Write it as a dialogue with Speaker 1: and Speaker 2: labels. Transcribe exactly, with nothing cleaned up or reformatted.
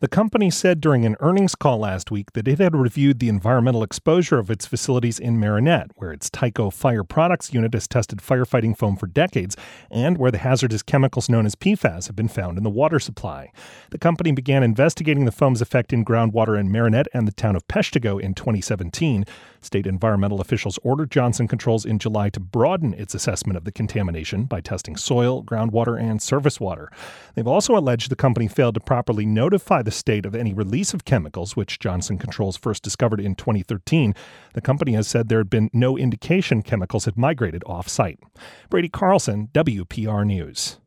Speaker 1: The company said during an earnings call last week that it had reviewed the environmental exposure of its facilities in Marinette, where its Tyco Fire Products unit has tested firefighting foam for decades, and where the hazardous chemicals known as P FAS have been found in the water supply. The company began investigating the foam's effect in groundwater in Marinette and the town of Peshtigo in twenty seventeen. State environmental officials ordered Johnson Controls in July to broaden its assessment of the contamination by testing soil, groundwater, and surface water. They've also alleged the company failed to properly notify the state of any release of chemicals, which Johnson Controls first discovered in twenty thirteen. The company has said there had been no indication chemicals had migrated off-site. Brady Carlson, W P R News.